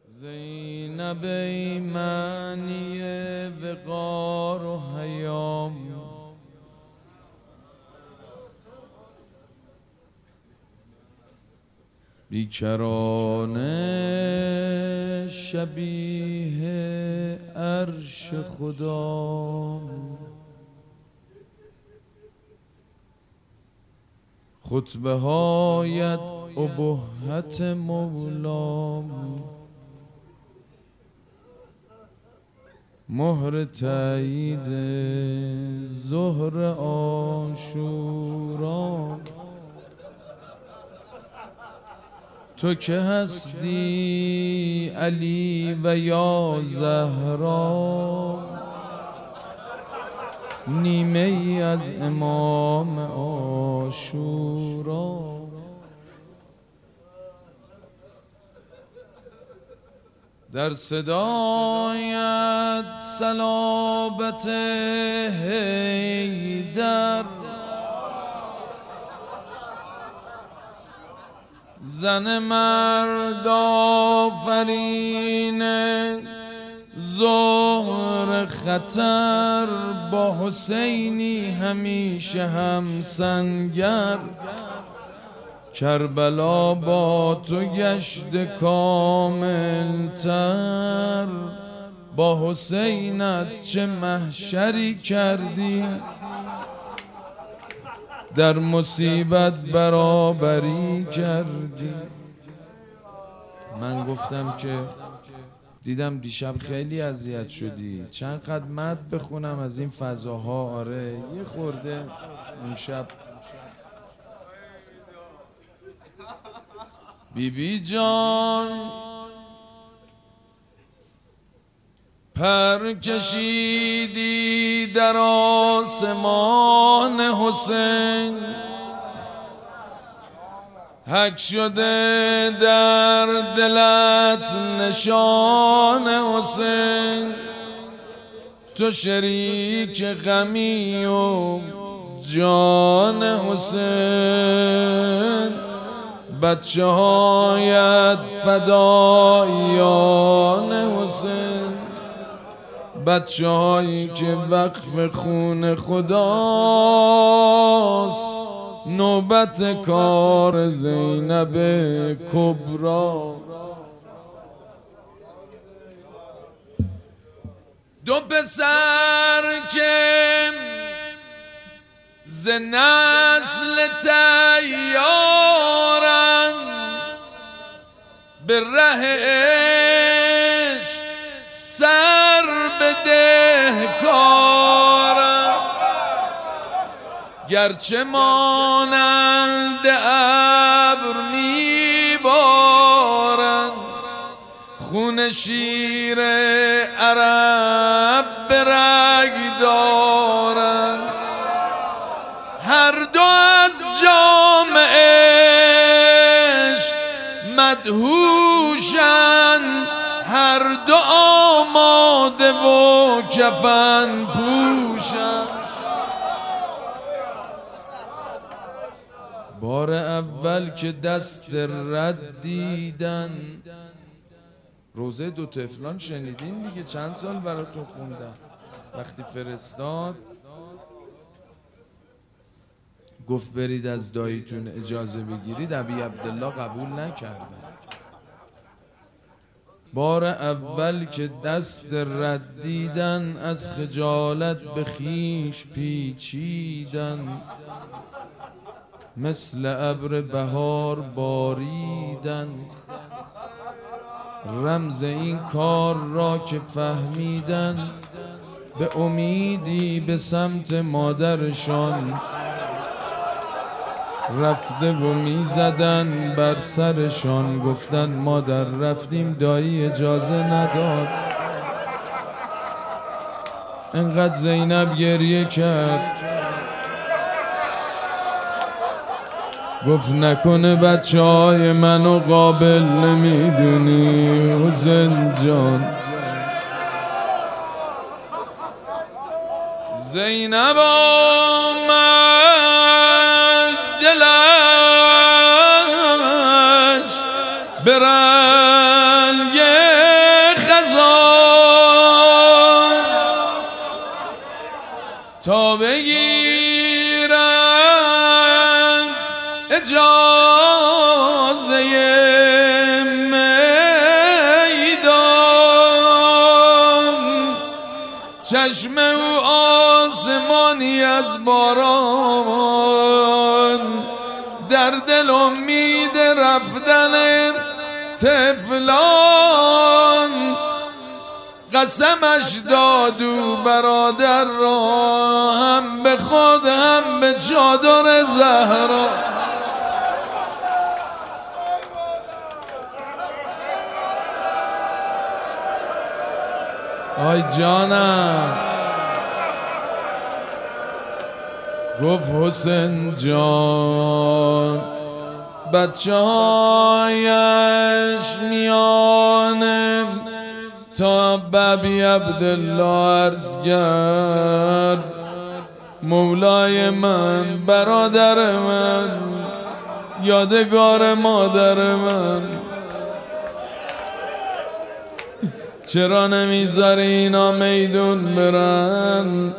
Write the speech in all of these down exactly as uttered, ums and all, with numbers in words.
زینب ای معنی وقار و حیام، بیکرانه شبیه عرش خدا، خطبه هایت ابهت مولام، مهر تایید ظهر عاشورا، تو که هستی علی و یا زهرا، نیمه ای از امام عاشورا. در صدایت صلابت حیدر، زن مرد آفرین ظهر خطر، با حسینی همیشه هم سنگر، کربلا با تو گشت کامل تر، با حسینت چه محشری کردی، در مصیبت برابری کردی. من گفتم که دیدم دیشب خیلی اذیت شدی، چند قد مد بخونم از این فضاها. آره یه خورده اون شب بی بی جان پر کشیدی در آسمان حسین، حک شده در دلت نشان حسین، تو شریک غمی و جان حسین، بچه هایت فدایان حسین، بچه هایی که وقف خون خداست، نوبت کار زینب کبرا. دو پسر که ز نسل تیارن، به ره عشق سر بده کارن، گرچه مانند ابر میبارن، خون شیر عرب به رگ دارن، هر دو از جام عشق مدهوشن، هر دو آماده و کفن پوشن. بار اول که دست رد دیدن، روزه دو طفلان شنیدین دیگه، چند سال براتون خوندم. وقتی فرستاد گفت برید از داییتون اجازه بگیرید، ابی عبدالله قبول نکردن. بار اول که دست رد دیدن، از خجالت به خیش پیچیدن، مثل ابر بهار باریدن. رمز این کار را که فهمیدن، به امیدی به سمت مادرشان رفته و میزدن بر سرشان. گفتن مادر رفتیم دایی اجازه نداد. انقدر زینب گریه کرد، گفت نکنه بچه های منو قابل نمیدونی حسین جان. زینب آمد دلش برنگه چشم او آسمانی از باران، در دل امید رفتن طفلان. قسمش داد او برادر را، هم به خود هم به چادر زهرا. آی جانم، گفت حسین جان بچه هایش میانه تا بابی عبدالله عرض کرد مولای من، برادر من، یادگار مادر من، چرا نمیذاری اینا میدون برن؟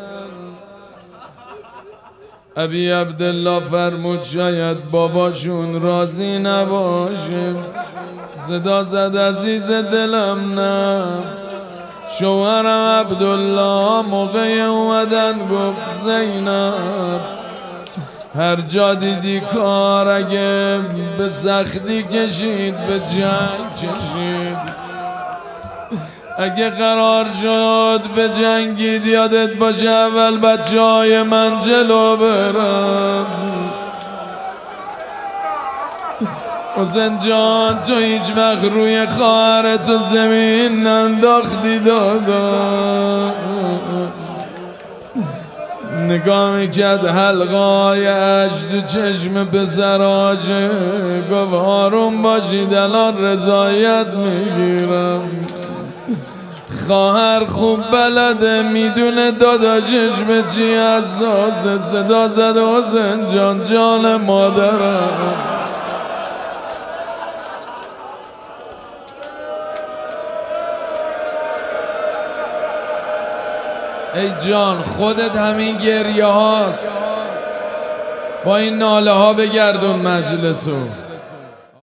ابی عبدالله فرمود شاید باباشون راضی نباشه. صدا زد عزیز دلم نه. شوهرم عبدالله موقع اومدن گفت زینب هر جا دیدی کار اگه به سختی کشید به جنگ کشید، اگه قرار شد به جنگید یادت باشه اول بچه های من جلو برم. حسین جان تو هیچ وقت روی خواهرتو زمین ننداختی دادا. نگاه میکرد حلقای اجد چشم پسراشه، گفت آروم باشید الان رضایت میگیرم. خواهر خوب بلده میدونه داداشش به چی حساسه. صدا زد حسین جان جان مادرم. ای جان خودت همین گریه هاست، با این ناله ها بگردون مجلسو.